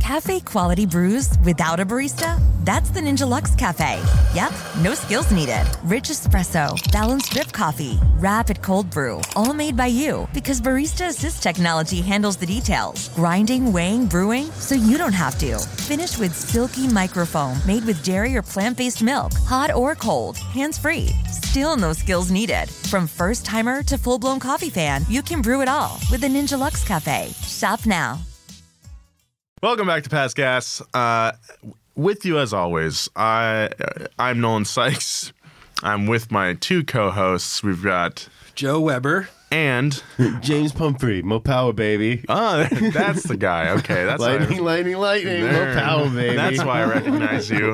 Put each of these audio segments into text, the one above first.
Cafe quality brews without a barista? That's the Ninja Luxe Cafe. Yep, no skills needed. Rich espresso, balanced drip coffee, rapid cold brew, all made by you. Because Barista Assist technology handles the details. Grinding, weighing, brewing, so you don't have to. Finished with silky microfoam made with dairy or plant-based milk. Hot or cold, hands-free. Still no skills needed. From first-timer to full-blown coffee fan, you can brew it all with the Ninja Luxe Cafe. Shop now. Welcome back to Past Gas. With you as always, I'm Nolan Sykes. I'm with my two co-hosts. We've got Joe Weber and James Pumphrey, Mo Power baby. Oh, that's the guy. Okay, that's lightning, Mo Power baby. That's why I recognize you,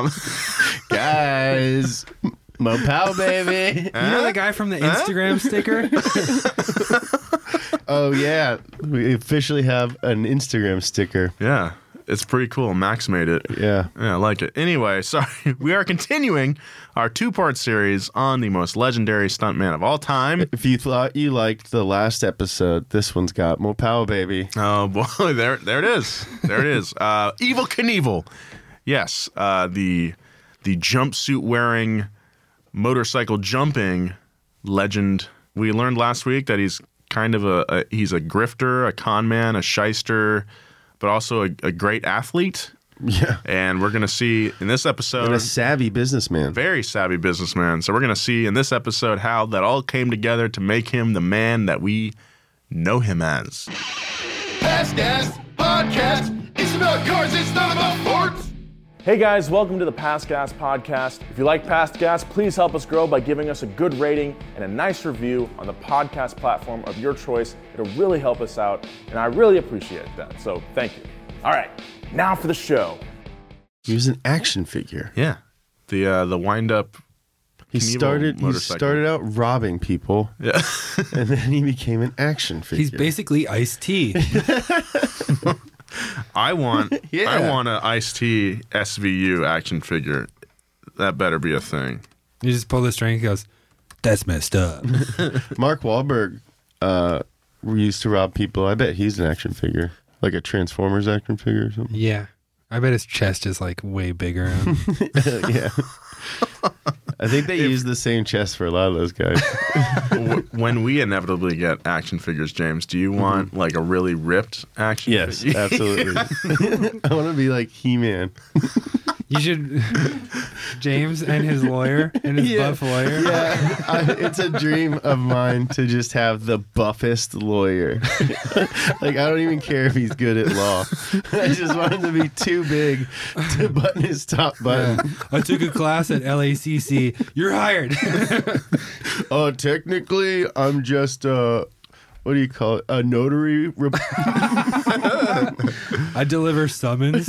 guys. Mo Power baby. You know the guy from the Instagram sticker? Oh yeah, we officially have an Instagram sticker. Yeah, it's pretty cool. Max made it. Yeah, I like it. Anyway, sorry, we are continuing our two-part series on the most legendary stuntman of all time. If you thought you liked the last episode, this one's got Mo Power baby. Oh boy, there it is. There it is. Evel Knievel. Yes, the jumpsuit wearing, motorcycle jumping legend. We learned last week that he's kind of he's a grifter, a con man, a shyster, but also a great athlete. Yeah. And we're going to see in this episode... And a savvy businessman. Very savvy businessman. So we're going to see in this episode how that all came together to make him the man that we know him as. Past Gas Podcast. It's about cars, it's not about sports. Hey guys, welcome to the Past Gas Podcast. If you like Past Gas, please help us grow by giving us a good rating and a nice review on the podcast platform of your choice. It'll really help us out, and I really appreciate that, so thank you. All right, now for the show. He was an action figure. Yeah, the wind-up. He started out robbing people, yeah, and then he became an action figure. He's basically Ice-T. I want an Ice-T SVU action figure. That better be a thing. You just pull the string and he goes, that's messed up. Mark Wahlberg used to rob people. I bet he's an action figure. Like a Transformers action figure or something. Yeah. I bet his chest is like way bigger. Yeah. I think they use the same chest for a lot of those guys. When we inevitably get action figures, James, do you want like a really ripped action figure? Yes, absolutely. I want to be like He-Man. You should, James and his lawyer and his buff lawyer. Yeah, it's a dream of mine to just have the buffest lawyer. Like, I don't even care if he's good at law. I just want him to be too big to button his top button. Yeah. I took a class at LACC. You're hired. Technically, I'm just what do you call it? A notary. I deliver summons.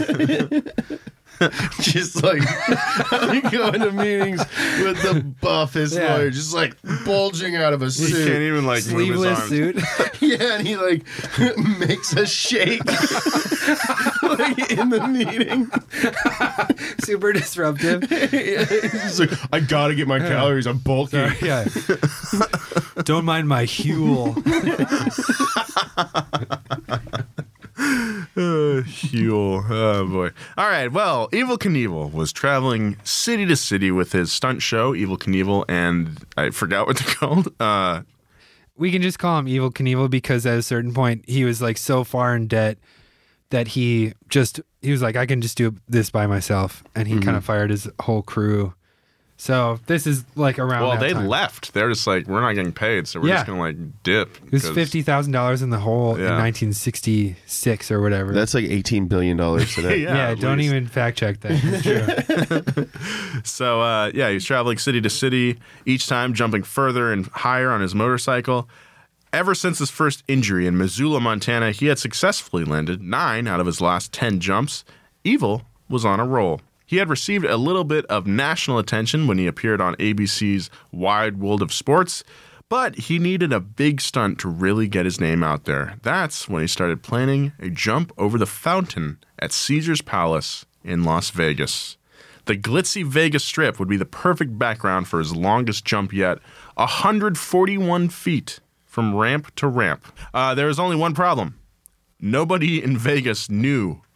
Just like I go into meetings with the buffest lawyer, just like bulging out of a suit. He can't even like sleeveless move his arms. suit. Yeah, and he like makes a shake like in the meeting. Super disruptive. He's like, I gotta get my calories. I'm bulking. Sorry, yeah. Don't mind my Huel. Huel. Oh boy. All right. Well, Evel Knievel was traveling city to city with his stunt show, Evel Knievel, and I forgot what they're called. We can just call him Evel Knievel because at a certain point he was like so far in debt that he was like, I can just do this by myself, and he kind of fired his whole crew. So this is like around. Well, that they time. left. They're just like, we're not getting paid, so we're just gonna like dip. It was $50,000 in the hole in 1966 or whatever. That's like $18 billion today. Yeah, don't even fact check that. It's true. So he was traveling city to city, each time jumping further and higher on his motorcycle. Ever since his first injury in Missoula, Montana, he had successfully landed 9 out of his last 10 jumps. Evel was on a roll. He had received a little bit of national attention when he appeared on ABC's Wide World of Sports, but he needed a big stunt to really get his name out there. That's when he started planning a jump over the fountain at Caesar's Palace in Las Vegas. The glitzy Vegas Strip would be the perfect background for his longest jump yet, 141 feet from ramp to ramp. There was only one problem. Nobody in Vegas knew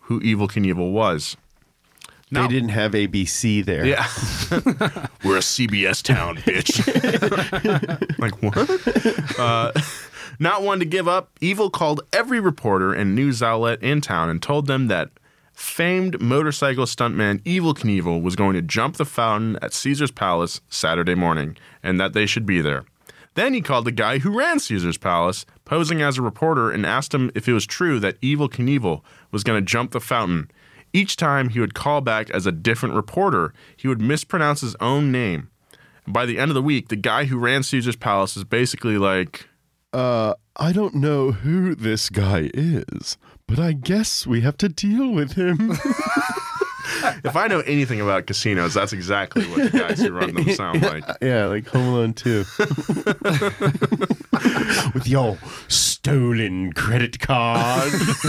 who Evel Knievel was. They didn't have ABC there. Yeah. We're a CBS town, bitch. Like, what? Not one to give up, Evel called every reporter and news outlet in town and told them that famed motorcycle stuntman Evel Knievel was going to jump the fountain at Caesar's Palace Saturday morning, and that they should be there. Then he called the guy who ran Caesar's Palace, posing as a reporter, and asked him if it was true that Evel Knievel was going to jump the fountain. Each time he would call back as a different reporter, he would mispronounce his own name. By the end of the week, the guy who ran Caesar's Palace is basically like, I don't know who this guy is, but I guess we have to deal with him. if I know anything about casinos, that's exactly what the guys who run them sound like. Yeah, like Home Alone 2. With your stolen credit card.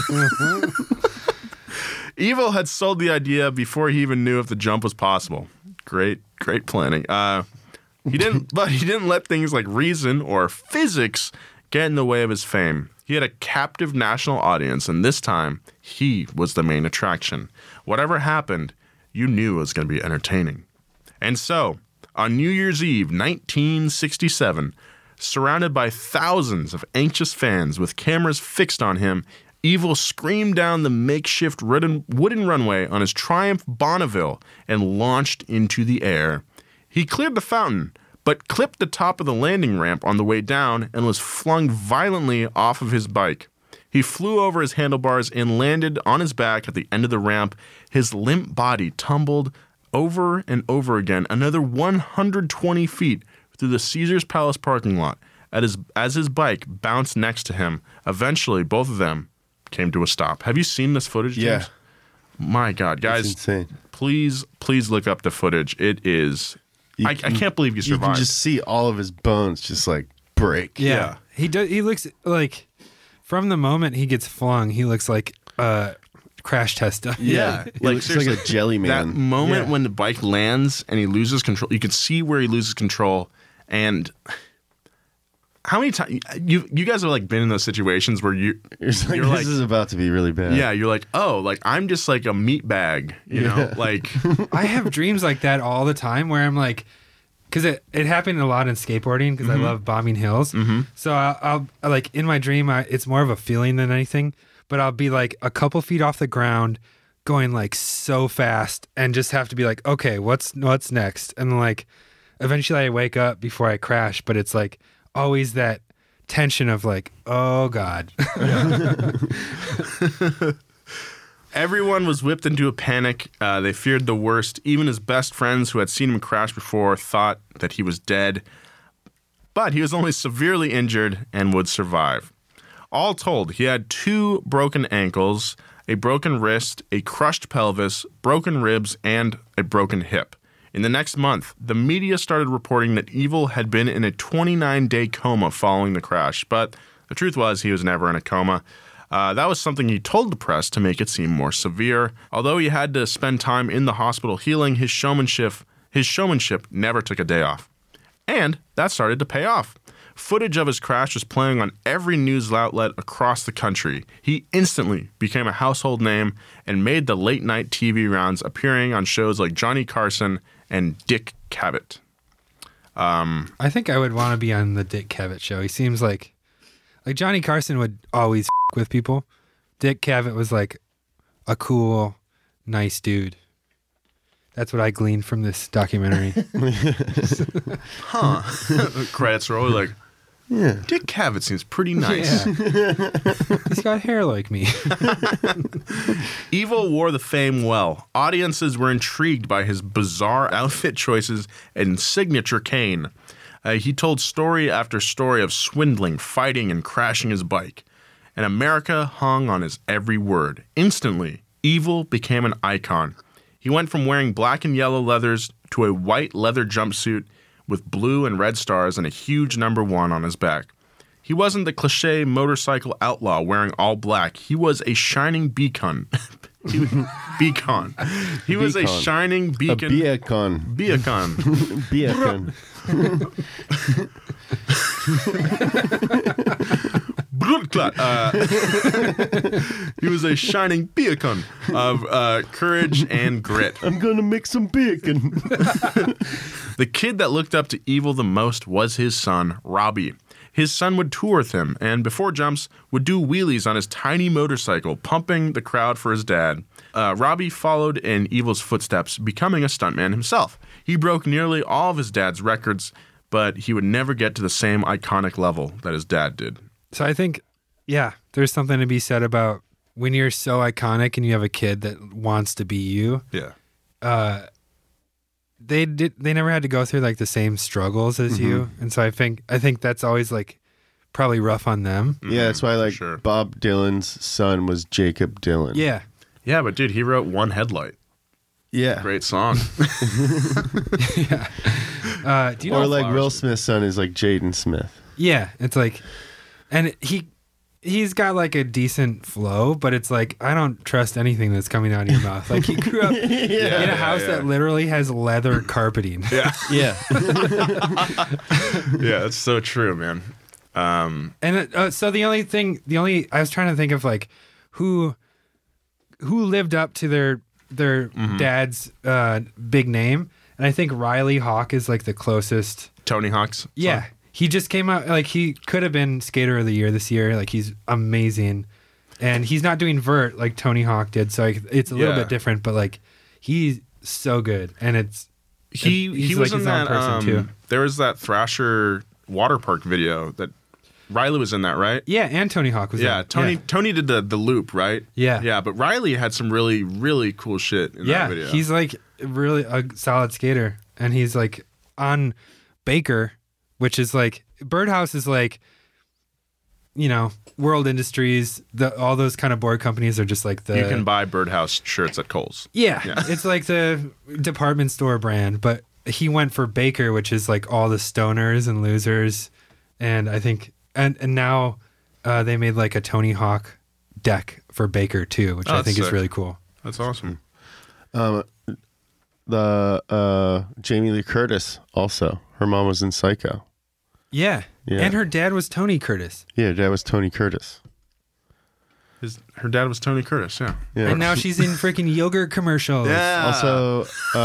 Evel had sold the idea before he even knew if the jump was possible. Great planning. He didn't let things like reason or physics get in the way of his fame. He had a captive national audience, and this time, he was the main attraction. Whatever happened, you knew it was going to be entertaining. And so, on New Year's Eve, 1967, surrounded by thousands of anxious fans with cameras fixed on him, Evel screamed down the makeshift wooden runway on his Triumph Bonneville and launched into the air. He cleared the fountain, but clipped the top of the landing ramp on the way down and was flung violently off of his bike. He flew over his handlebars and landed on his back at the end of the ramp. His limp body tumbled over and over again another 120 feet through the Caesar's Palace parking lot as his bike bounced next to him. Eventually, both of them came to a stop. Have you seen this footage, James? Yeah. My God, guys, It's insane. please look up the footage. It is... I can't believe you survived. You can just see all of his bones just like break. Yeah. He looks like, from the moment he gets flung, he looks like crash test dummy. Yeah. He looks like a jelly That man. moment when the bike lands and he loses control, you can see where he loses control. And how many times you guys have like been in those situations where you're It's like, you're this is about to be really bad. yeah, you're like, oh, like I'm just like a meat bag, you know, like I have dreams like that all the time where I'm like, because it happened a lot in skateboarding because I love bombing hills. So I'll like in my dream, it's more of a feeling than anything, but I'll be like a couple feet off the ground going like so fast and just have to be like, okay, what's next? And like eventually I wake up before I crash, but it's like always that tension of like, oh God. everyone was whipped into a panic. They feared the worst. Even his best friends who had seen him crash before thought that he was dead. But he was only severely injured and would survive. All told, he had 2 broken ankles, a broken wrist, a crushed pelvis, broken ribs, and a broken hip. In the next month, the media started reporting that Evel had been in a 29-day coma following the crash, but the truth was he was never in a coma. That was something he told the press to make it seem more severe. Although he had to spend time in the hospital healing, his showmanship never took a day off. And that started to pay off. Footage of his crash was playing on every news outlet across the country. He instantly became a household name and made the late-night TV rounds, appearing on shows like Johnny Carson and Dick Cavett. I think I would want to be on the Dick Cavett show. He seems like Johnny Carson would always with people. Dick Cavett was like a cool, nice dude. That's what I gleaned from this documentary. Credits are always like, Yeah. Dick Cavett seems pretty nice. Yeah. He's got hair like me. Evel wore the fame well. Audiences were intrigued by his bizarre outfit choices and signature cane. He told story after story of swindling, fighting, and crashing his bike. And America hung on his every word. Instantly, Evel became an icon. He went from wearing black and yellow leathers to a white leather jumpsuit with blue and red stars and a huge number 1 on his back. He wasn't the cliche motorcycle outlaw wearing all black. He was a shining beacon. Beacon. He was a shining beacon. A beacon. Beacon. Beacon. He was a shining beacon of courage and grit. I'm gonna make some bacon. The kid that looked up to Evil the most was his son, Robbie. His son would tour with him, and before jumps, would do wheelies on his tiny motorcycle, pumping the crowd for his dad. Robbie followed in Evil's footsteps, becoming a stuntman himself. He broke nearly all of his dad's records, but he would never get to the same iconic level that his dad did. So I think, yeah, there's something to be said about when you're so iconic and you have a kid that wants to be you. Yeah. They never had to go through like the same struggles as you, and so I think that's always like probably rough on them. Yeah, that's why like Sure. Bob Dylan's son was Jacob Dylan. Yeah, Yeah, but dude, he wrote One Headlight. Yeah. Great song. do you know? Or like Will Smith's son is like Jaden Smith. Yeah, it's like, and he's got like a decent flow, but it's like I don't trust anything that's coming out of your mouth. Like he grew up in a house that literally has leather carpeting. Yeah. Yeah. Yeah, that's so true, man. And so the only I was trying to think of like who lived up to their dad's big name, and I think Riley Hawk is like the closest. Tony Hawk's. Yeah, son. he just came out like he could have been Skater of the Year this year. Like he's amazing, and he's not doing vert like Tony Hawk did, so like, it's a little Yeah. bit different. But like he's so good, and He he's was like in his own that. person too. There was that Thrasher water park video that Riley was in that, right? Yeah, and Tony Hawk was Yeah, in it. Tony did the loop, right? Yeah. Yeah, but Riley had some really, really cool shit in Yeah, that video. he's like really a solid skater, and he's like on Baker, which is like Birdhouse is like, you know, World Industries. All those kind of board companies are just like the you can buy Birdhouse shirts at Kohl's. yeah, it's like the department store brand, but he went for Baker, which is like all the stoners and losers, and I think and now they made like a Tony Hawk deck for Baker too, which Oh, I that's think is sick. really cool. That's awesome. The Jamie Lee Curtis also. Her mom was in Psycho. Yeah. Yeah. And her dad was Tony Curtis. Yeah, that was Tony Curtis. Her dad was Tony Curtis, yeah. Yeah. And now she's in freaking yogurt commercials. Also,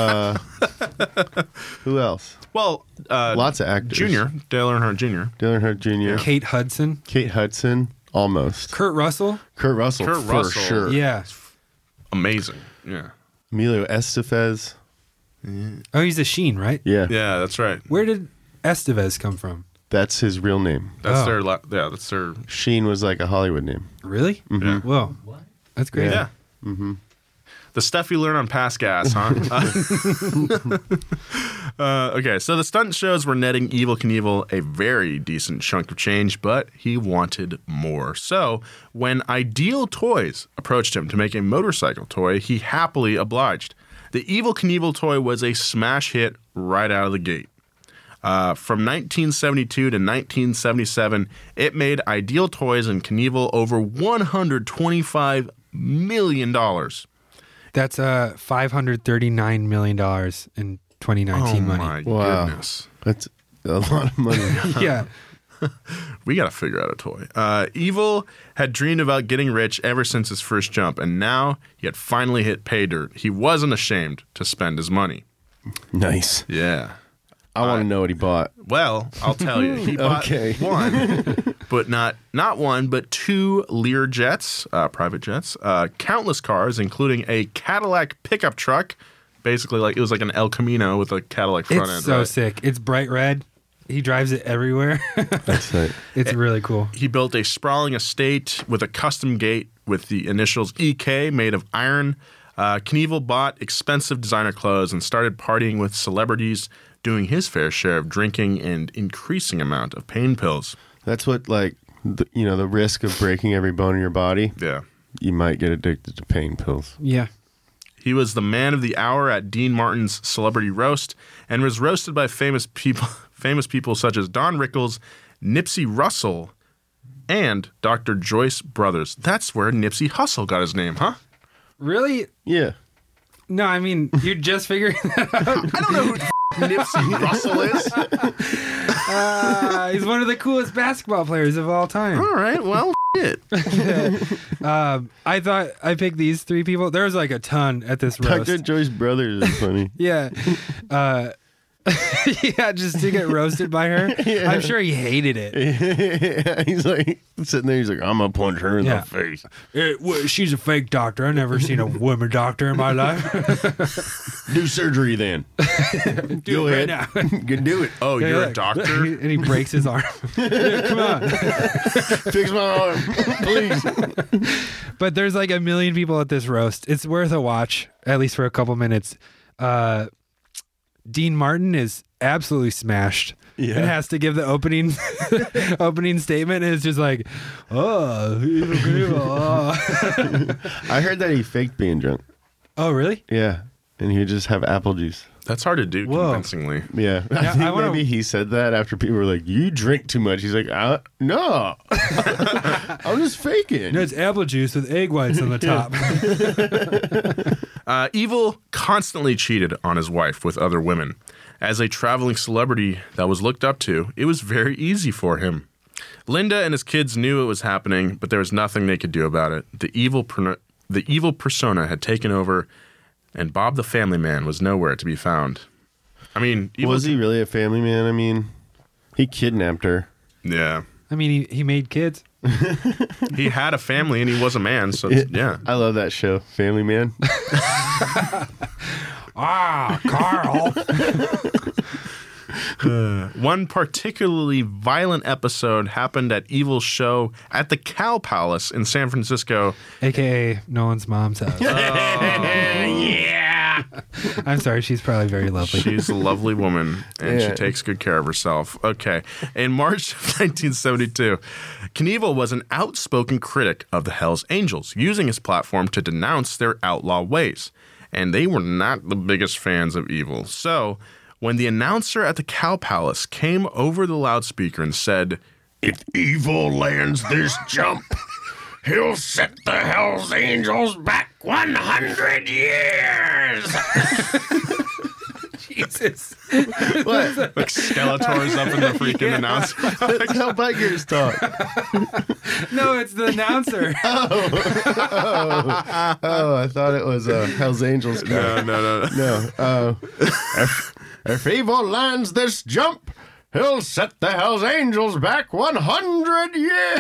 who else? Well, Lots of actors. Junior, Dale Earnhardt Jr. Dylan Hart Jr. Kate Hudson. Kate Hudson. Almost. Kurt Russell. Kurt Russell. Kurt for Russell. sure. Yeah. Amazing. Yeah. Emilio Estevez. Oh, he's a Sheen, right? Yeah. Yeah, that's right. Where did Estevez come from? That's his real name. That's Oh. that's their Sheen was like a Hollywood name. Really? Yeah. Whoa. That's great. Yeah. The stuff you learn on Past Gas, huh? Okay, so the stunt shows were netting Evel Knievel a very decent chunk of change, but he wanted more. So when Ideal Toys approached him to make a motorcycle toy, he happily obliged. The Evel Knievel toy was a smash hit right out of the gate. From 1972 to 1977, it made Ideal Toys and Knievel over $125 million. That's $539 million in 2019 Oh money. my Wow. goodness. That's a lot of money. Yeah. We got to figure out a toy. Evil had dreamed about getting rich ever since his first jump, and now he had finally hit pay dirt. He wasn't ashamed to spend his money. Nice. Yeah. I want to know what he bought. Well, I'll tell you. He bought Okay. one, but not one, but two Lear jets, private jets, countless cars, including a Cadillac pickup truck. Basically, like it was like an El Camino with a Cadillac front It's end. so right? sick. It's bright red. He drives it everywhere. That's it. It's really cool. He built a sprawling estate with a custom gate with the initials EK made of iron. Knievel bought expensive designer clothes and started partying with celebrities, doing his fair share of drinking and increasing amount of pain pills. That's what, like, the risk of breaking every bone in your body. Yeah. You might get addicted to pain pills. Yeah. He was the man of the hour at Dean Martin's Celebrity Roast and was roasted by famous people such as Don Rickles, Nipsey Russell, and Dr. Joyce Brothers. That's where Nipsey Hussle got his name, huh? Really? Yeah. No, I mean, you're just figuring that out. I don't know who Nipsey Russell is. He's one of the coolest basketball players of all time. All right, well, shit. I thought I picked these three people. There was like a ton at this roast. Dr. Joyce Brothers is funny. Yeah. Yeah, just to get roasted by her. Yeah. I'm sure he hated it. He's like sitting there. He's like, I'm gonna punch her in Yeah. the face. She's a fake doctor. I've never seen a woman doctor in my life. Do surgery then. Do Go it ahead. right now. You can do it. Oh, Yeah, you're yeah. a doctor? And he breaks his arm. Yeah, come on. Fix my arm, please. But there's like a million people at this roast. It's worth a watch, at least for a couple minutes. Dean Martin is absolutely smashed. Yeah. And has to give the opening opening statement. And it's just like, oh, evil. I heard that he faked being drunk. Oh, really? Yeah, and he would just have apple juice. That's hard to do Whoa. convincingly. Yeah, I Yeah, think I wanna- maybe he said that after people were like, "You drink too much." He's like, "No, I'm just faking." No, it's apple juice with egg whites on the top. Evil constantly cheated on his wife with other women. As a traveling celebrity that was looked up to, it was very easy for him. Linda and his kids knew it was happening, but there was nothing they could do about it. The evil persona had taken over, and Bob the family man was nowhere to be found. I mean, Was he really a family man? I mean, he kidnapped her. Yeah. I mean, he made kids. He had a family and he was a man, so yeah. I love that show, Family Man. Carl. One particularly violent episode happened at Evil's show at the Cow Palace in San Francisco. AKA Nolan's mom's house. Yeah. I'm sorry, she's probably very lovely. She's a lovely woman, and she Yeah. takes good care of herself. Okay. In March of 1972, Knievel was an outspoken critic of the Hells Angels, using his platform to denounce their outlaw ways. And they were not the biggest fans of Evil. So, when the announcer at the Cow Palace came over the loudspeaker and said, If Evil lands this jump, he'll set the Hells Angels back 100 years. Jesus. What? like Skeletor's up in the freaking announcer. That's how bikers talk. No, it's the announcer. Oh, I thought it was Hell's Angels. No. No. If Evil lands this jump, he'll set the Hell's Angels back 100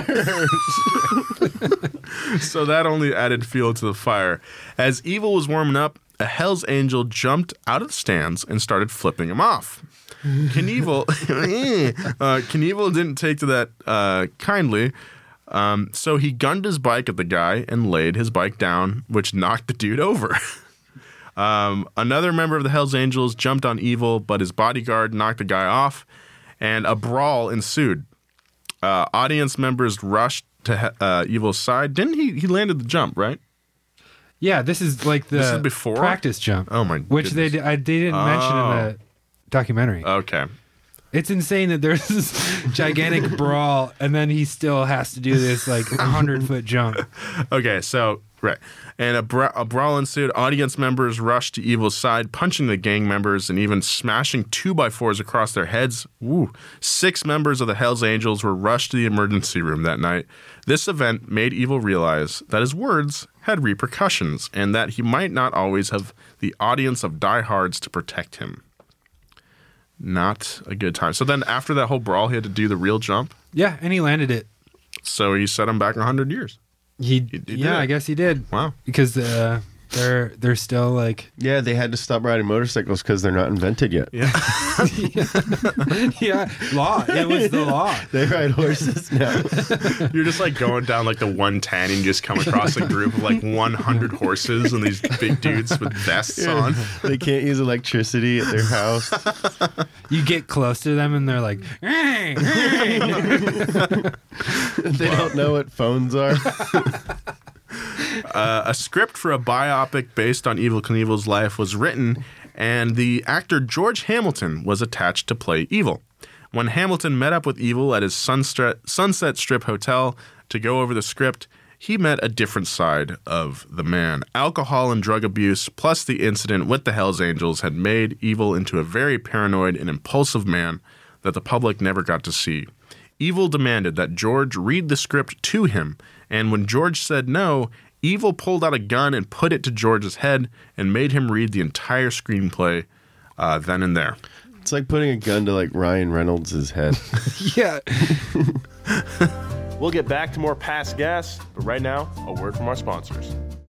years. So that only added fuel to the fire. As Evil was warming up, a Hell's Angel jumped out of the stands and started flipping him off. Knievel didn't take to that kindly, so he gunned his bike at the guy and laid his bike down, which knocked the dude over. Another member of the Hells Angels jumped on Evil, but his bodyguard knocked the guy off, and a brawl ensued. Audience members rushed to Evil's side. Didn't he landed the jump, right? Yeah, this is like the This is before? practice jump. Oh, my Which they goodness. didn't mention in the documentary. Okay. It's insane that there's this gigantic brawl, and then he still has to do this like 100-foot jump. Okay, so, right. And a brawl ensued. Audience members rushed to Evil's side, punching the gang members and even smashing 2x4s across their heads. Woo. 6 members of the Hells Angels were rushed to the emergency room that night. This event made Evil realize that his words had repercussions and that he might not always have the audience of diehards to protect him. Not a good time. So then after that whole brawl, he had to do the real jump. Yeah, and he landed it. So he set him back 100 years. He did yeah, it. I guess he did. Wow. Because they're still like Yeah, they had to stop riding motorcycles because they're not invented yet. Yeah. yeah, law. It was the law. They ride horses now. You're just like going down like the 110 and you just come across a group of like 100 horses and these big dudes with vests on. They can't use electricity at their house. You get close to them and they're like, hey, hey. They don't know what phones are. A script for a biopic based on Evel Knievel's life was written, and the actor George Hamilton was attached to play Evil. When Hamilton met up with Evil at his Sunset Strip hotel to go over the script, he met a different side of the man. Alcohol and drug abuse, plus the incident with the Hells Angels, had made Evil into a very paranoid and impulsive man that the public never got to see. Evil demanded that George read the script to him, and when George said no, Evil pulled out a gun and put it to George's head and made him read the entire screenplay then and there. It's like putting a gun to like Ryan Reynolds' head. Yeah. We'll get back to more Past Gas, but right now, a word from our sponsors.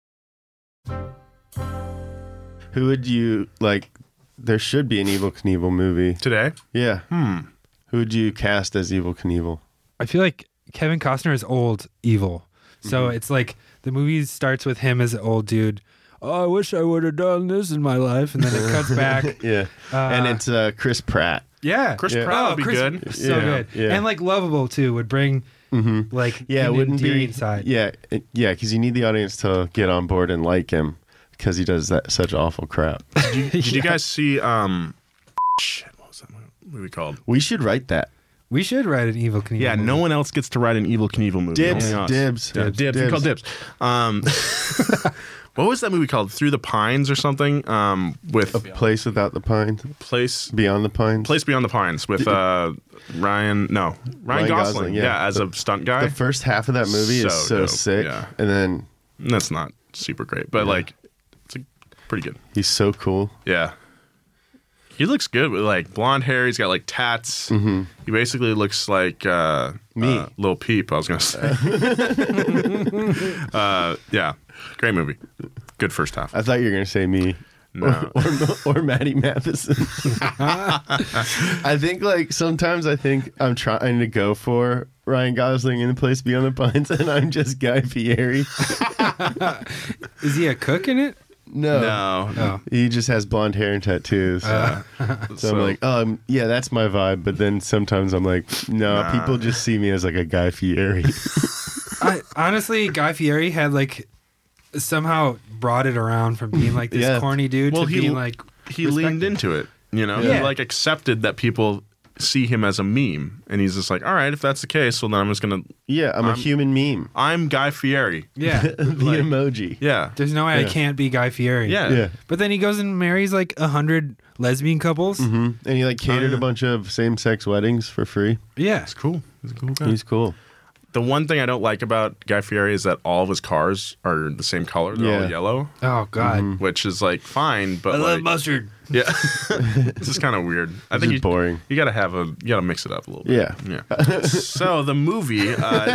Who would you like? There should be an Evel Knievel movie. Today? Yeah. Who would you cast as Evel Knievel? I feel like Kevin Costner is old evil. So it's like the movie starts with him as an old dude. Oh, I wish I would have done this in my life. And then it cuts back. Yeah. And it's Chris Pratt. Yeah. Chris Pratt would be good. So Yeah, good. yeah. And like lovable too would bring like Yeah, it an wouldn't be. endearing side. Yeah, because you need the audience to get on board and like him because he does such awful crap. Did you guys see shit, what was that movie called? We should write that. We should write an Evel Knievel Yeah, movie. no one else gets to write an Evel Knievel movie. Dibs, only us. dibs, Yeah, dibs, dibs. We dibs. call dibs. What was that movie called? Through the Pines or something? With A Place Without the Pines, Place Beyond the Pines. Beyond the Pines with Ryan Gosling. yeah. As a stunt guy. The first half of that movie is So so dope, sick, yeah. and then That's not super great, but like it's pretty good. he's so cool. Yeah. He looks good with like blonde hair. He's got like tats. Mm-hmm. He basically looks like Me. Lil Peep, I was going to say. Yeah. Great movie. Good first half. I thought you were gonna say me. No. Or Maddie Matheson. I think like sometimes I think I'm trying to go for Ryan Gosling in A Place Beyond the Pines, and I'm just Guy Fieri. Is he a cook in it? No. Oh. He just has blonde hair and tattoos. So I'm like, yeah, that's my vibe. But then sometimes I'm like, no, people just see me as like a Guy Fieri. Honestly, Guy Fieri had like somehow brought it around from being like this Yeah. corny dude Well, to he being like he leaned into it, you know? Yeah. He like accepted that people see him as a meme, and he's just like, all right, if that's the case, well then I'm just gonna Yeah, I'm a human meme. I'm Guy Fieri. yeah. The emoji. Yeah. There's no way I can't be Guy Fieri. Yeah. Yeah. But then he goes and marries like 100 lesbian couples. And he like catered a bunch of same-sex weddings for free. Yeah. It's cool. He's a cool guy. He's cool. The one thing I don't like about Guy Fieri is that all of his cars are the same color. They're all Yeah. yellow, Oh God. which is like fine, but I like, love mustard. yeah, it's just kind of weird. I think Just boring. You gotta mix it up a little bit. Yeah. Yeah. So the movie,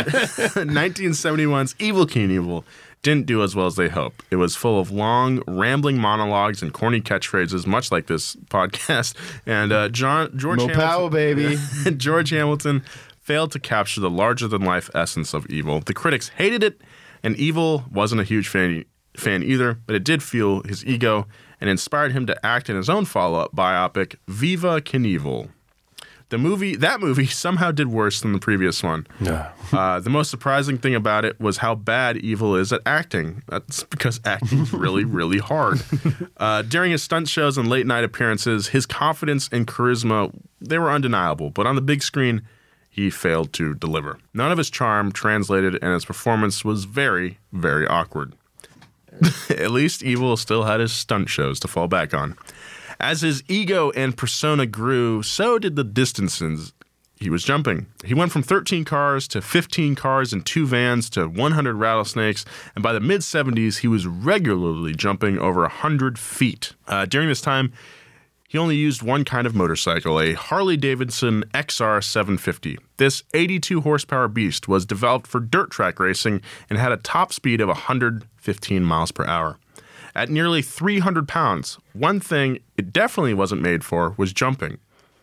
1971's Evel Knievel, didn't do as well as they hoped. It was full of long, rambling monologues and corny catchphrases, much like this podcast. And George Mo Hamilton, Powell, baby. George Hamilton failed to capture the larger-than-life essence of Evil. The critics hated it, and Evil wasn't a huge fan either, but it did fuel his ego and inspired him to act in his own follow-up biopic, Viva Knievel. That movie somehow did worse than the previous one. The most surprising thing about it was how bad Evil is at acting. That's because acting's really, really hard. During his stunt shows and late-night appearances, his confidence and charisma, they were undeniable. But on the big screen, he failed to deliver. None of his charm translated, and his performance was very, very awkward. At least Evil still had his stunt shows to fall back on. As his ego and persona grew, so did the distances he was jumping. He went from 13 cars to 15 cars and 2 vans to 100 rattlesnakes, and by the mid-70s, he was regularly jumping over 100 feet. During this time, he only used one kind of motorcycle, a Harley-Davidson XR 750. This 82-horsepower beast was developed for dirt track racing and had a top speed of 115 miles per hour. At nearly 300 pounds, one thing it definitely wasn't made for was jumping.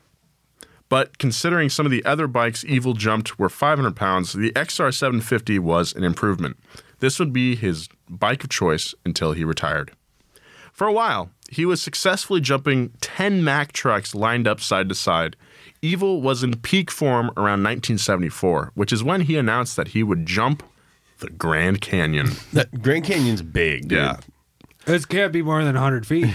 But considering some of the other bikes Evil jumped were 500 pounds, the XR 750 was an improvement. This would be his bike of choice until he retired. For a while, he was successfully jumping 10 Mack trucks lined up side to side. Evil was in peak form around 1974, which is when he announced that he would jump the Grand Canyon. That Grand Canyon's big, dude. Yeah. This can't be more than 100 feet.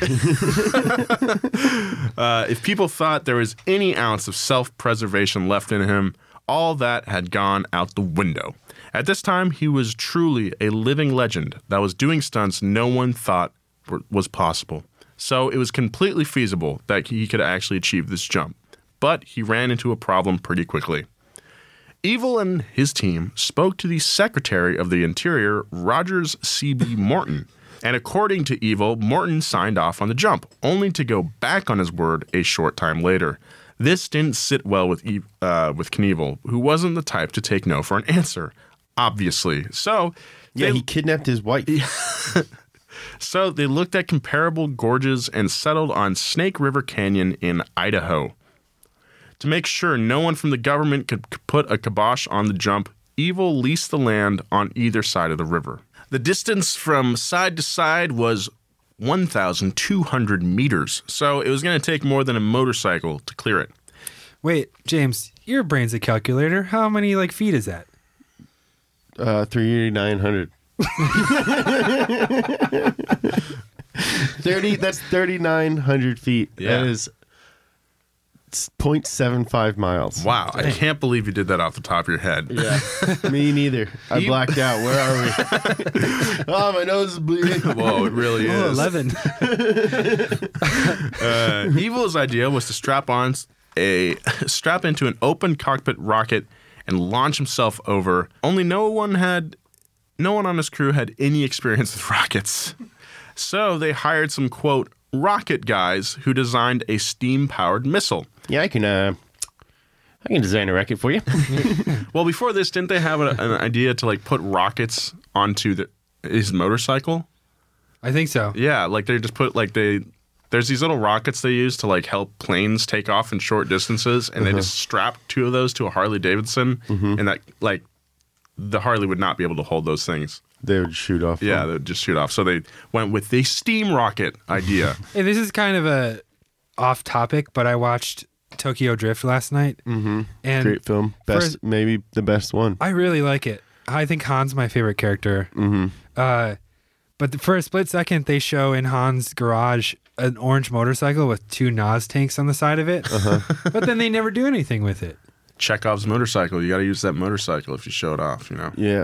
If people thought there was any ounce of self-preservation left in him, all that had gone out the window. At this time, he was truly a living legend that was doing stunts no one thought was possible. So it was completely feasible that he could actually achieve this jump. but he ran into a problem pretty quickly. Evil and his team spoke to the Secretary of the Interior, Rogers C.B. Morton, and according to Evil, Morton signed off on the jump, only to go back on his word a short time later. This didn't sit well with Knievel, who wasn't the type to take no for an answer, obviously. So, he kidnapped his wife. So they looked at comparable gorges and settled on Snake River Canyon in Idaho. To make sure no one from the government could put a kibosh on the jump, Evil leased the land on either side of the river. The distance from side to side was 1,200 meters, so it was going to take more than a motorcycle to clear it. Wait, James, your brain's a calculator. How many feet is that? 3,900. 30. That's 3,900 feet. Yeah. That is 0.75 miles. Wow, I can't believe you did that off the top of your head. Yeah, me neither. I blacked out. Where are we? Oh, my nose is bleeding. Whoa, it really is. 11. Evil's idea was to strap into an open cockpit rocket and launch himself over. Only no one on his crew had any experience with rockets. So they hired some, quote, rocket guys who designed a steam-powered missile. Yeah, I can design a rocket for you. Well, before this, didn't they have an idea to put rockets onto his motorcycle? I think so. Yeah, they just put there's these little rockets they use to help planes take off in short distances, and they just strap 2 of those to a Harley Davidson, and that the Harley would not be able to hold those things. They would shoot off. Yeah, they would just shoot off. So they went with the steam rocket idea. Hey, this is kind of a off topic, but I watched Tokyo Drift last night. Mm-hmm. And great film. Maybe the best one. I really like it. I think Han's my favorite character. Mm-hmm. But for a split second, they show in Han's garage an orange motorcycle with 2 Nas tanks on the side of it. But then they never do anything with it. Chekhov's motorcycle. You got to use that motorcycle if you show it off, Yeah.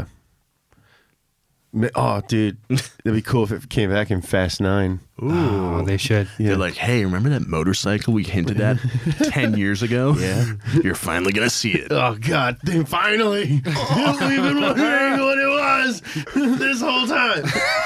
Oh, dude. That'd be cool if it came back in Fast 9. Ooh. Oh, they should. Yeah. They're like, hey, remember that motorcycle we hinted at 10 years ago? Yeah. You're finally going to see it. Oh, God. Finally. Oh, we've been wondering what it was this whole time.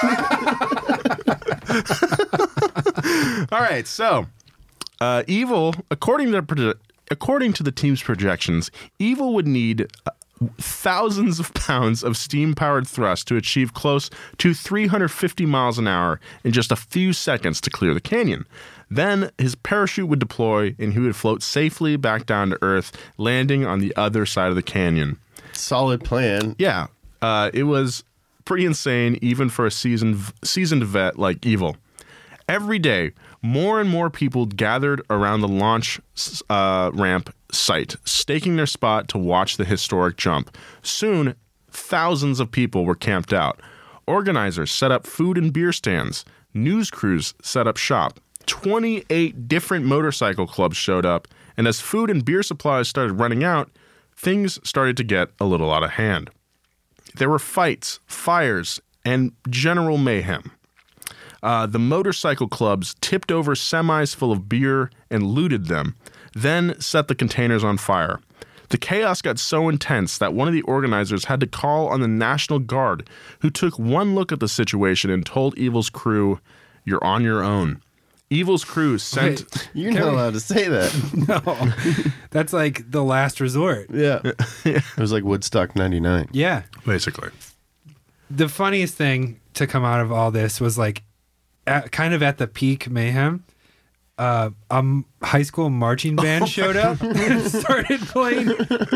All right. So, Evil, according to the team's projections, Evil would need thousands of pounds of steam-powered thrust to achieve close to 350 miles an hour in just a few seconds to clear the canyon. Then his parachute would deploy and he would float safely back down to Earth, landing on the other side of the canyon. Solid plan. Yeah, it was pretty insane even for a seasoned vet like Evil. Every day, more and more people gathered around the launch ramp site, staking their spot to watch the historic jump. Soon, thousands of people were camped out. Organizers set up food and beer stands. News crews set up shop. 28 different motorcycle clubs showed up, and as food and beer supplies started running out, things started to get a little out of hand. There were fights, fires, and general mayhem. The motorcycle clubs tipped over semis full of beer and looted them, then set the containers on fire. The chaos got so intense that one of the organizers had to call on the National Guard, who took one look at the situation and told Evil's crew, "You're on your own." Evil's crew sent... Wait, you're not allowed to say that. No. That's the last resort. Yeah. It was like Woodstock 99. Yeah. Basically. The funniest thing to come out of all this was kind of at the peak mayhem. A high school marching band showed up and started playing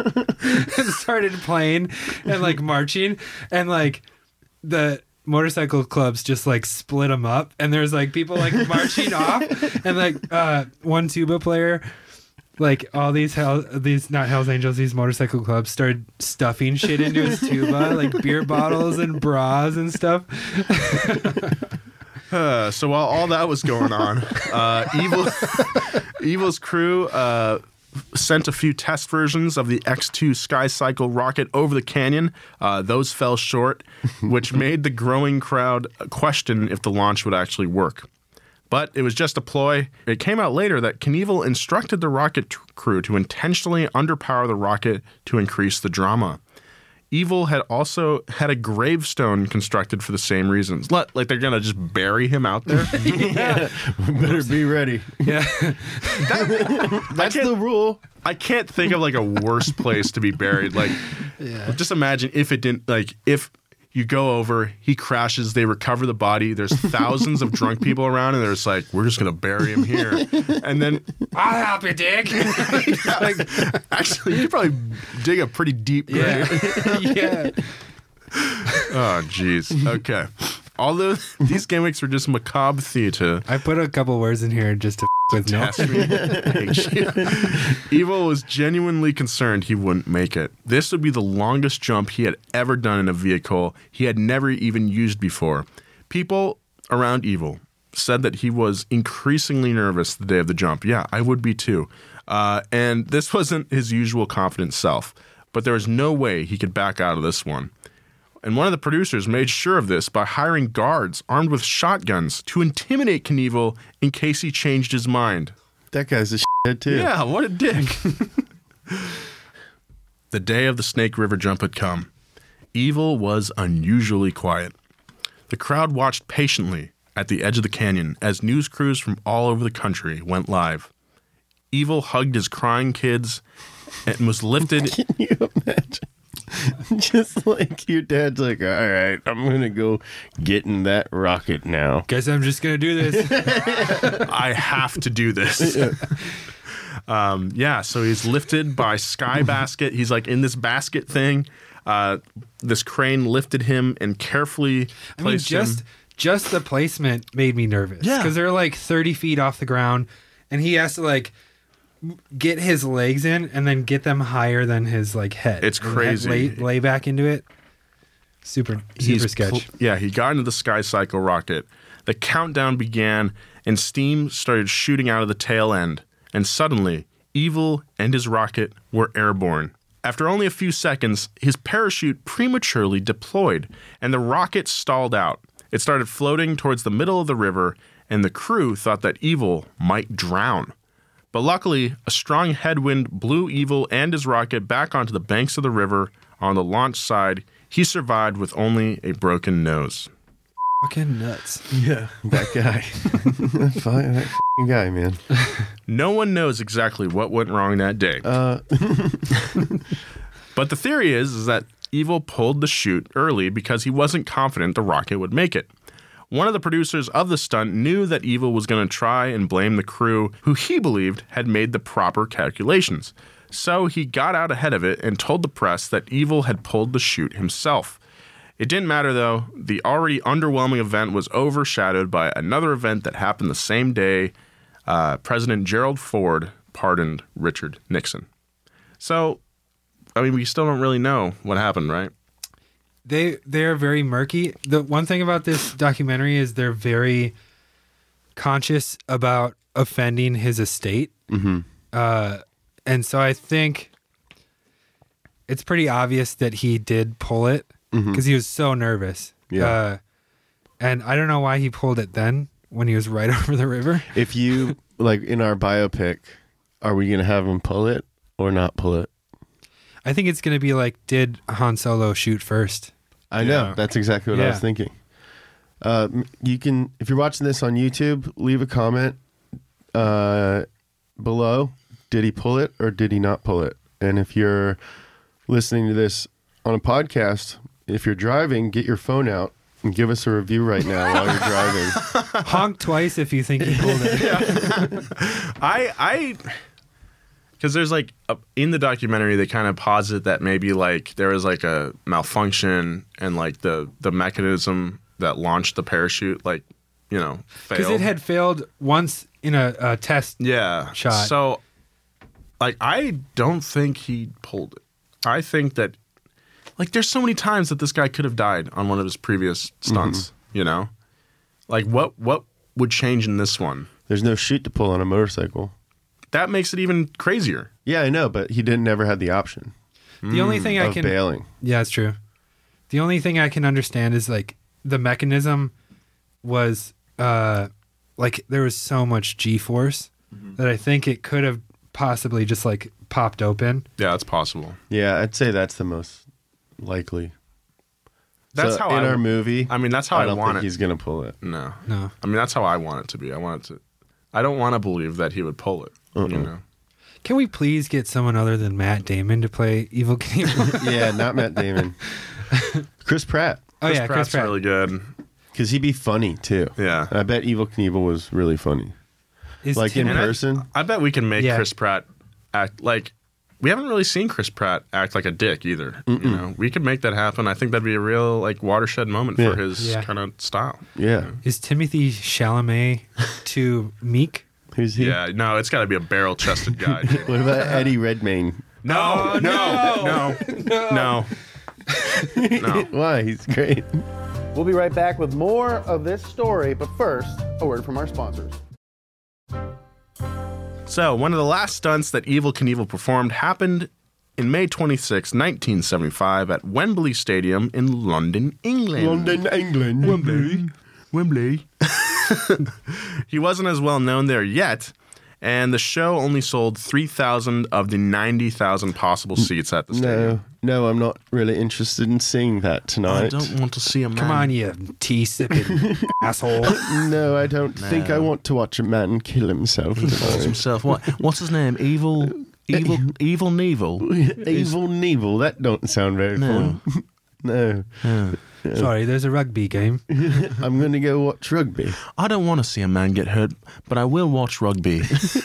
and marching, and the motorcycle clubs just split them up, and there's people marching off, and one tuba player, all these not Hells Angels, these motorcycle clubs started stuffing shit into his tuba, beer bottles and bras and stuff. So while all that was going on, Evil's crew sent a few test versions of the X2 SkyCycle rocket over the canyon. Those fell short, which made the growing crowd question if the launch would actually work. But it was just a ploy. It came out later that Knievel instructed the rocket crew to intentionally underpower the rocket to increase the drama. Evil had also had a gravestone constructed for the same reasons. Like they're going to just bury him out there. Better be ready. Yeah. That's the rule. I can't think of like a worse place to be buried. Like, just imagine if it didn't, like, if you go over, he crashes, they recover the body, there's thousands of drunk people around, and they're just like, we're just going to bury him here. And then, I'll help you, Dick. like, actually, you could probably dig a pretty deep grave. Yeah. Oh, jeez. Okay. Although these gimmicks were just macabre theater. I put a couple words in here just to with Neil. Evil was genuinely concerned he wouldn't make it. This would be the longest jump he had ever done in a vehicle he had never even used before. People around Evil said that he was increasingly nervous the day of the jump. Yeah, I would be too. And this wasn't his usual confident self, but there was no way he could back out of this one. And one of the producers made sure of this by hiring guards armed with shotguns to intimidate Knievel in case he changed his mind. That guy's a shithead too. Yeah, what a dick. The day of the Snake River jump had come. Evil was unusually quiet. The crowd watched patiently at the edge of the canyon as news crews from all over the country went live. Evil hugged his crying kids and was lifted. Can you imagine? Just like your dad's like, all right, I'm going to go get in that rocket now. Guess I'm just going to do this. I have to do this. So he's lifted by Sky Basket. He's like in this basket thing. This crane lifted him and carefully placed him. Just the placement made me nervous. Yeah. Because they're like 30 feet off the ground, and he has to like get his legs in and then get them higher than his like head. It's And crazy. Lay back into it. Super sketch. He got into the Sky Cycle rocket. The countdown began, and steam started shooting out of the tail end. And suddenly, Evil and his rocket were airborne. After only a few seconds, his parachute prematurely deployed, and the rocket stalled out. It started floating towards the middle of the river, and the crew thought that Evil might drown. But luckily, a strong headwind blew Evil and his rocket back onto the banks of the river. On the launch side, he survived with only a broken nose. Fucking nuts. Yeah, that guy. that fucking guy, man. No one knows exactly what went wrong that day. But the theory is that Evil pulled the chute early because he wasn't confident the rocket would make it. One of the producers of the stunt knew that Evil was going to try and blame the crew, who he believed had made the proper calculations. So he got out ahead of it and told the press that Evil had pulled the chute himself. It didn't matter, though. The already underwhelming event was overshadowed by another event that happened the same day. President Gerald Ford pardoned Richard Nixon. So, I mean, we still don't really know what happened, right? They're very murky. The one thing about this documentary is they're very conscious about offending his estate. Mm-hmm. And so I think it's pretty obvious that he did pull it because he was so nervous. Yeah. And I don't know why he pulled it then when he was right over the river. If you, like in our biopic, are we going to have him pull it or not pull it? I think it's going to be like, did Han Solo shoot first? I know. That's exactly what I was thinking. You can, if you're watching this on YouTube, leave a comment below. Did he pull it or did he not pull it? And if you're listening to this on a podcast, if you're driving, get your phone out and give us a review right now while you're driving. Honk twice if you think he pulled it. Because there's like in the documentary they kind of posit that maybe like there was like a malfunction and like the mechanism that launched the parachute like failed. Because it had failed once in a test shot. So like I don't think he pulled it. I think that like there's so many times that this guy could have died on one of his previous stunts. Like what would change in this one? There's no chute to pull on a motorcycle. That makes it even crazier. Yeah, I know, but he never had the option. The only thing I of can bailing. Yeah, it's true. The only thing I can understand is like the mechanism was like there was so much G-force that I think it could have possibly just like popped open. Yeah, it's possible. Yeah, I'd say that's the most likely. That's So how in our movie. I mean, that's how I don't want think it. he's gonna pull it. No. No. I mean, that's how I want it to be. I don't want to believe that he would pull it. You know? Can we please get someone other than Matt Damon to play Evil Knievel? Yeah, not Matt Damon. Chris Pratt, Oh yeah, Chris Pratt's Pratt. really good. because he'd be funny too. Yeah. I bet Evel Knievel was really funny. Is Like in Tim- person. I bet we can make Yeah. Chris Pratt act like. We haven't really seen Chris Pratt act like a dick either. You know, we could make that happen. I think that'd be a real like watershed moment for his Yeah. kind of style. Yeah. Is Timothy Chalamet too meek? Who's he? Yeah, no, it's got to be a barrel-chested guy. What about Eddie Redmayne? No, no. Why? He's great. We'll be right back with more of this story, but first, a word from our sponsors. So, one of the last stunts that Evel Knievel performed happened in May 26, 1975, at Wembley Stadium in London, England. England. Wembley. He wasn't as well known there yet, and the show only sold 3,000 of the 90,000 possible seats at the stadium. No, I'm not really interested in seeing that I tonight. don't want to see a man. Come on, you tea sipping asshole. No, I don't think I want to watch a man kill himself tonight. himself. What's his name? Evil Knievel. Evil Knievel. That don't sound very fun. No. Sorry, there's a rugby game. I'm going to go watch rugby. I don't want to see a man get hurt, but I will watch rugby.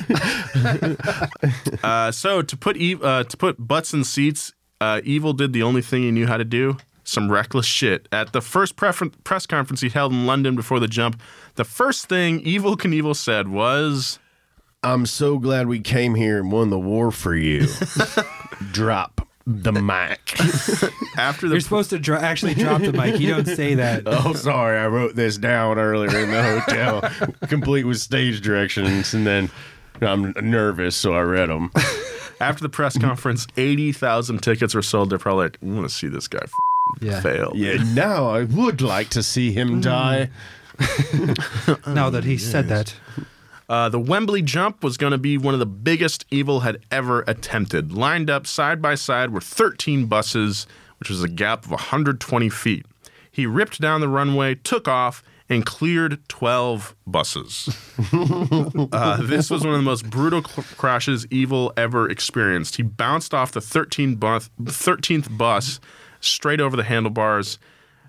So to put butts in seats, Evil did the only thing he knew how to do: some reckless shit. At the first press conference he held in London before the jump, the first thing Evel Knievel said was, I'm so glad we came here and won the war for you. Drop the mic. after You're the supposed to actually drop the mic. You don't say that. Oh, sorry. I wrote this down earlier in the hotel, complete with stage directions, and then I'm nervous, so I read them. after the press conference, 80,000 tickets were sold. They're probably like, we want to see this guy Yeah. fail. Yeah, now I would like to see him die. Now that he said that. The Wembley jump was going to be one of the biggest Evil had ever attempted. Lined up side by side were 13 buses, which was a gap of 120 feet. He ripped down the runway, took off, and cleared 12 buses. This was one of the most brutal crashes Evil ever experienced. He bounced off the 13th bus straight over the handlebars.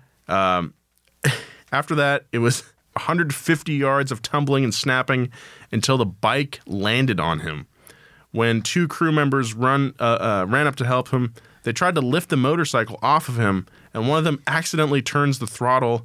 After that, it was 150 yards of tumbling and snapping until the bike landed on him. When two crew members ran up to help him, they tried to lift the motorcycle off of him, and one of them accidentally turns the throttle.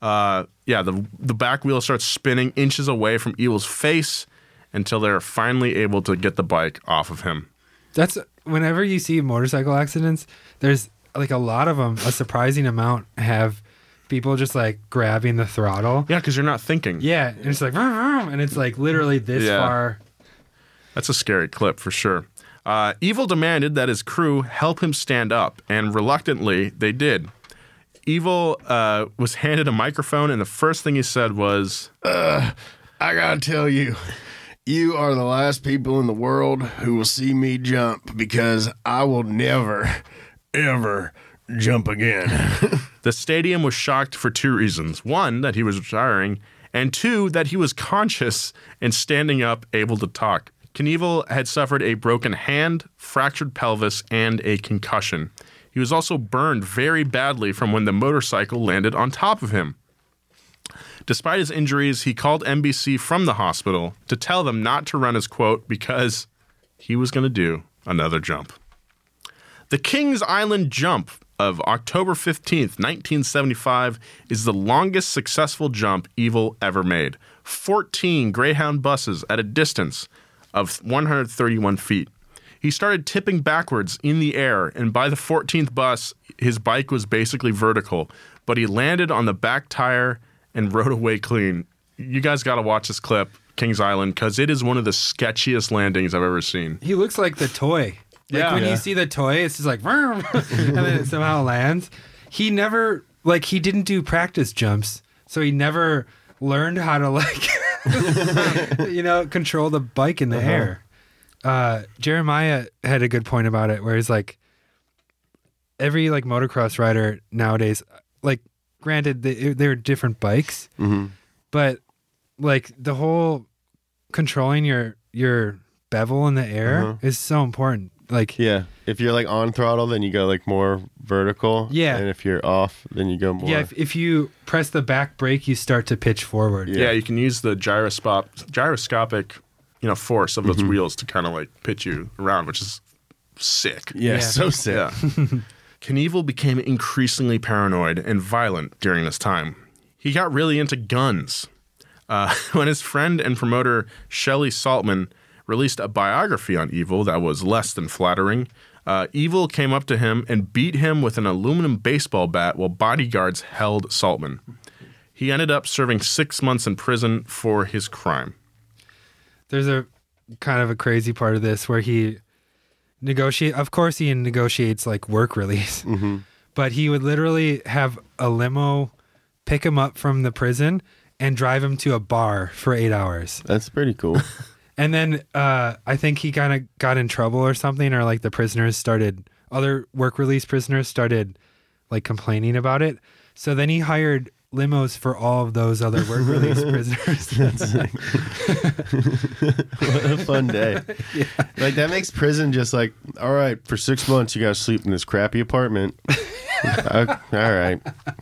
The back wheel starts spinning inches away from Evil's face until they're finally able to get the bike off of him. That's whenever you see motorcycle accidents, there's like a lot of them, a surprising amount have people just like grabbing the throttle. Yeah, because you're not thinking. Yeah, and it's like, vroom, vroom, and it's like literally this Yeah. far. That's a scary clip for sure. Evil demanded that his crew help him stand up, and reluctantly, they did. Evil was handed a microphone, and the first thing he said was, I gotta tell you, you are the last people in the world who will see me jump because I will never, ever jump again. The stadium was shocked for two reasons. One, that he was retiring, and two, that he was conscious and standing up, able to talk. Knievel had suffered a broken hand, fractured pelvis, and a concussion. He was also burned very badly from when the motorcycle landed on top of him. Despite his injuries, he called NBC from the hospital to tell them not to run his quote because he was going to do another jump. The Kings Island jump of October 15th, 1975 is the longest successful jump Evil ever made. 14 Greyhound buses at a distance of 131 feet. He started tipping backwards in the air, and by the 14th bus, his bike was basically vertical, but he landed on the back tire and rode away clean. You guys got to watch this clip, Kings Island, because it is one of the sketchiest landings I've ever seen. He looks like the toy. Like when you see the toy, it's just like, vroom, and then it somehow lands. He never, he didn't do practice jumps, so he never learned how to control the bike in the air. Jeremiah had a good point about it, where he's like, every like motocross rider nowadays, like, granted they're different bikes, but like the whole controlling your bevel in the air is so important. Like, yeah, if you're like on throttle, then you go like more vertical. Yeah, and if you're off, then you go more. Yeah, if you press the back brake, you start to pitch forward. Yeah, you can use the gyroscopic, force of those wheels to kind of like pitch you around, which is sick. Yeah, so sick. Yeah. Knievel became increasingly paranoid and violent during this time. He got really into guns. When his friend and promoter Shelley Saltman released a biography on Evil that was less than flattering, Evil came up to him and beat him with an aluminum baseball bat while bodyguards held Saltman. He ended up serving 6 months in prison for his crime. There's a kind of a crazy part of this where he negotiates like work release, but he would literally have a limo pick him up from the prison and drive him to a bar for 8 hours. That's pretty cool. And then I think he kind of got in trouble or something, or like other work release prisoners started like complaining about it. So then he hired limos for all of those other work release prisoners. What a fun day. Yeah. Like, that makes prison just like, all right, for 6 months, you got to sleep in this crappy apartment. All right.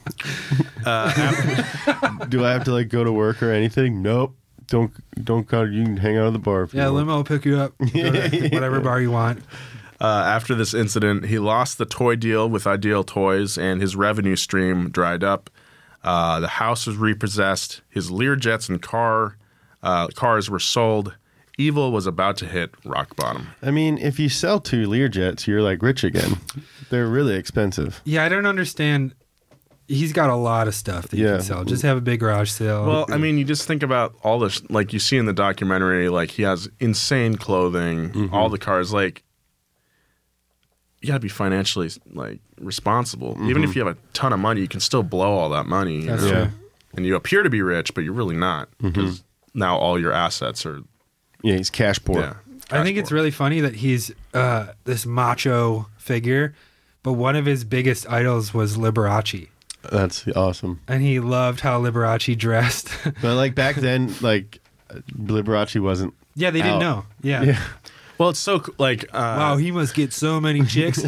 Do I have to like go to work or anything? Nope. Don't go. You can hang out at the bar. If you want. Limo will pick you up. Go to whatever bar you want. After this incident, he lost the toy deal with Ideal Toys, and his revenue stream dried up. The house was repossessed. His Learjets and cars were sold. Evil was about to hit rock bottom. I mean, if you sell 2 Learjets, you're like rich again. They're really expensive. Yeah, I don't understand. He's got a lot of stuff that you can sell. Just have a big garage sale. Well, I mean, you just think about all this, like you see in the documentary, like he has insane clothing, all the cars, like you got to be financially like responsible. Even if you have a ton of money, you can still blow all that money. That's true. And you appear to be rich, but you're really not, because now all your assets are. Yeah, he's cash poor. Yeah, I think it's really funny that he's this macho figure, but one of his biggest idols was Liberace. That's awesome. And he loved how Liberace dressed. But like back then, like Liberace wasn't. Yeah, they didn't know. Yeah. Yeah. Well, it's so like wow, he must get so many chicks.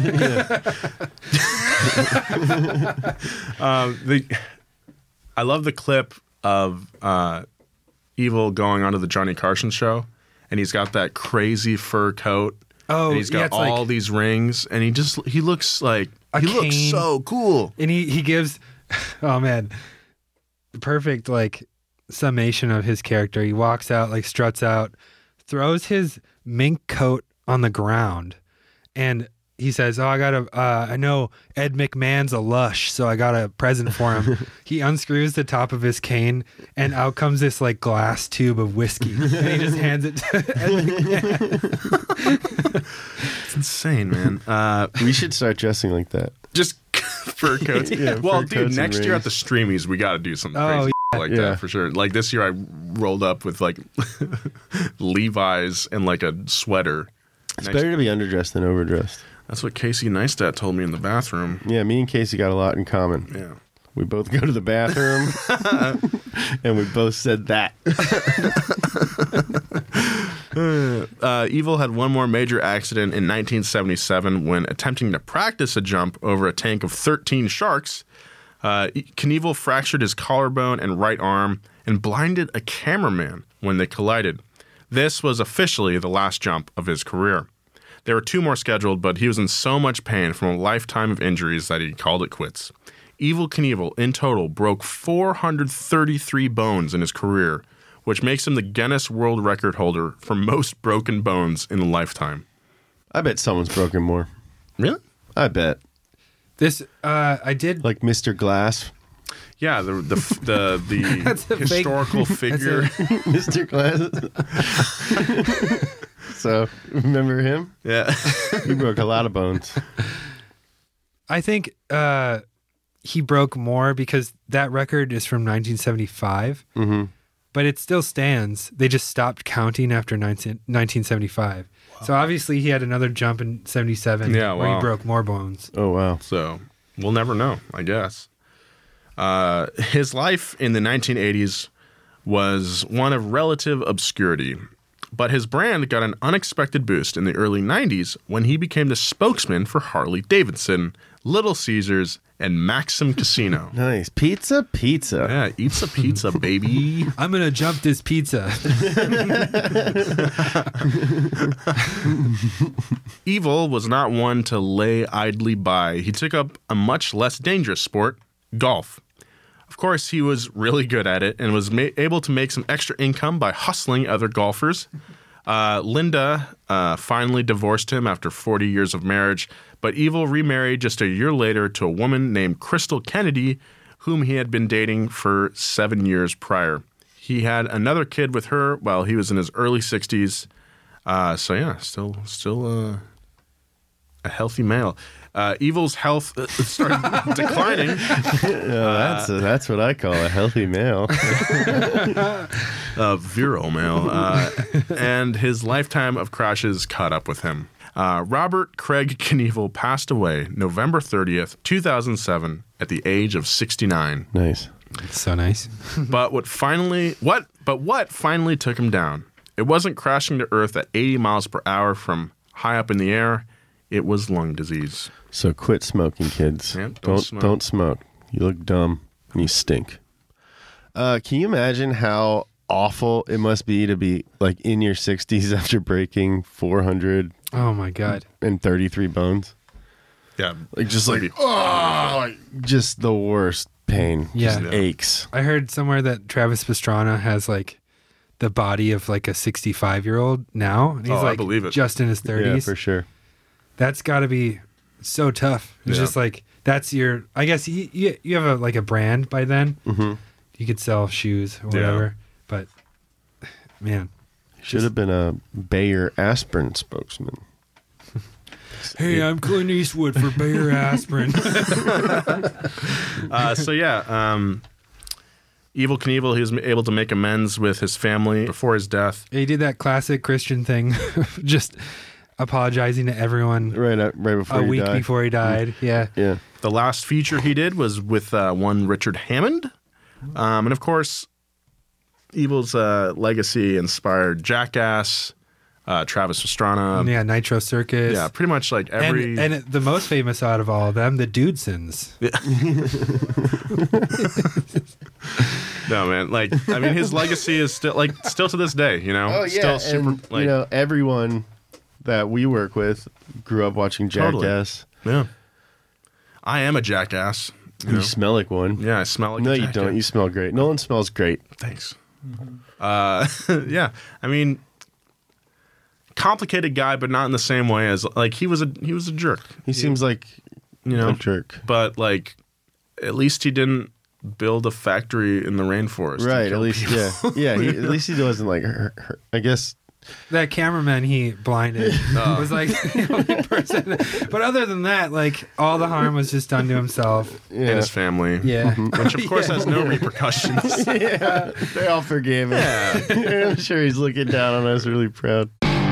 I love the clip of Evil going onto the Johnny Carson show, and he's got that crazy fur coat. Oh, and he's got all like these rings, and he looks like looks so cool. And he gives, oh man, the perfect like summation of his character. He walks out, like struts out, throws his mink coat on the ground, and he says, "Oh, I know Ed McMahon's a lush, so I got a present for him." He unscrews the top of his cane, and out comes this like glass tube of whiskey, and he just hands it to Ed McMahon. It's insane, man. We should start dressing like that. Just fur coats. Well, dude, next year at the Streamies, we got to do something crazy like that for sure. Like this year, I rolled up with like Levi's and like a sweater. It's better to be underdressed than overdressed. That's what Casey Neistat told me in the bathroom. Yeah, me and Casey got a lot in common. Yeah. We both go to the bathroom, and we both said that. Evil had one more major accident in 1977 when attempting to practice a jump over a tank of 13 sharks. Knievel fractured his collarbone and right arm and blinded a cameraman when they collided. This was officially the last jump of his career. There were 2 more scheduled, but he was in so much pain from a lifetime of injuries that he called it quits. Evel Knievel, in total, broke 433 bones in his career, which makes him the Guinness World Record holder for most broken bones in a lifetime. I bet someone's broken more. Really? I bet. This, I did... Like Mr. Glass. Yeah, the historical figure. Mr. Glass. So, remember him? Yeah. He broke a lot of bones. I think he broke more because that record is from 1975. but it still stands. They just stopped counting after 1975. So obviously he had another jump in 77 Yeah, where wow. he broke more bones. Oh, wow. So we'll never know, I guess. His life in the 1980s was one of relative obscurity, but his brand got an unexpected boost in the early 90s when he became the spokesman for Harley Davidson, Little Caesars, and Maxim Casino. Nice. Pizza. Yeah, eat a pizza, baby. I'm going to jump this pizza. Evil was not one to lay idly by. He took up a much less dangerous sport, golf. Of course, he was really good at it and was able to make some extra income by hustling other golfers. Linda finally divorced him after 40 years of marriage, but Evil remarried just a year later to a woman named Crystal Kennedy, whom he had been dating for 7 years prior. He had another kid with her while he was in his early 60s. So yeah, still a healthy male. Evil's health started declining. That's what I call a healthy male. Virile male. And his lifetime of crashes caught up with him. Robert Craig Knievel passed away November 30th, 2007 at the age of 69. Nice. It's so nice. But what finally took him down? It wasn't crashing to earth at 80 miles per hour from high up in the air. It was lung disease. So quit smoking, kids. Yeah, don't smoke. You look dumb and you stink. Can you imagine how awful it must be to be like in your 60s after breaking 433 Oh my God. bones? Yeah. Like just like just the worst pain. Yeah. Just aches. I heard somewhere that Travis Pastrana has like the body of like a 65-year-old now. And he's I like believe it. just in his 30s. Yeah, for sure. That's got to be so tough. It's Yeah. just like, that's your, I guess you have a brand by then. Mm-hmm. You could sell shoes or whatever. But man. Should have been a Bayer aspirin spokesman. Hey, I'm Clint Eastwood for Bayer Aspirin. Evel Knievel, he was able to make amends with his family before his death. He did that classic Christian thing, just apologizing to everyone Right before a he week died. before he died. Yeah. Yeah. The last feature he did was with one Richard Hammond. And of course, Evil's legacy inspired Jackass, Travis Pastrana. Yeah, Nitro Circus. Yeah, pretty much like every... And the most famous out of all of them, the Dudesons. No, man. Like, I mean, his legacy is still to this day, you know? Oh, yeah. Still super, and, you know, everyone that we work with grew up watching Totally. Jackass. Yeah. I am a jackass. You You know? smell like one. Yeah, I smell like No, a you jackass. don't. You smell great. Nolan smells great. Thanks. Yeah, I mean, complicated guy, but not in the same way as like he was a jerk. He seems like You know, a jerk. but like at least he didn't build a factory in the rainforest. and Right. kill At least, people. yeah. At least he wasn't like, I guess. That cameraman he blinded was like the only person. But other than that, like all the harm was just done to himself. Yeah. And his family. Yeah. Which of course has no repercussions. Yeah. They all forgave him. Yeah. I'm sure he's looking down on us really proud.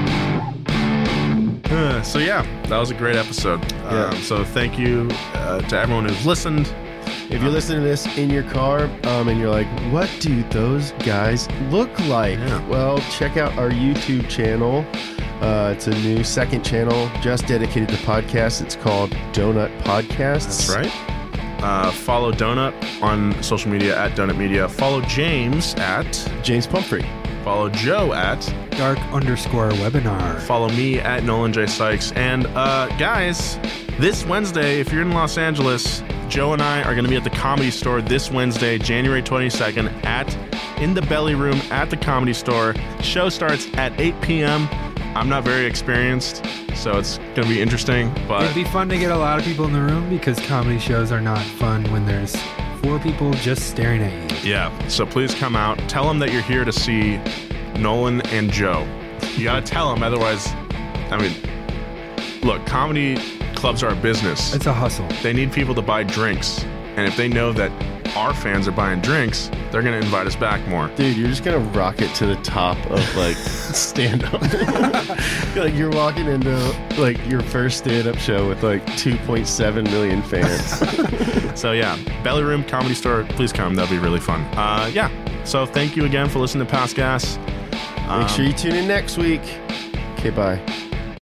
So yeah, that was a great episode. Yeah. So thank you to everyone who's listened. If you're listening to this in your car and you're like, what do those guys look like? Yeah. Well, check out our YouTube channel. It's a new second channel just dedicated to podcasts. It's called Donut Podcasts. That's right. Follow Donut on social media at Donut Media. Follow James at. James Pumphrey. Follow Joe at. Dark_webinar. Follow me at Nolan J. Sykes. And guys, this Wednesday, if you're in Los Angeles, Joe and I are going to be at the Comedy Store this Wednesday, January 22nd, in the Belly Room at the Comedy Store. The show starts at 8 p.m. I'm not very experienced, so it's going to be interesting. But It'd be fun to get a lot of people in the room because comedy shows are not fun when there's 4 people just staring at you. yeah, so please come out. Tell them that you're here to see Nolan and Joe. You got to tell them, otherwise, I mean, look, comedy clubs are a business. It's a hustle. They need people to buy drinks. And if they know that our fans are buying drinks, they're going to invite us back more. Dude, you're just going to rocket to the top of, like, stand-up. Like, you're walking into, like, your first stand-up show with, like, 2.7 million fans. So, yeah, Belly Room Comedy Store, please come. That'll be really fun. Yeah, so thank you again for listening to Past Gas. Make sure you tune in next week. Okay, bye.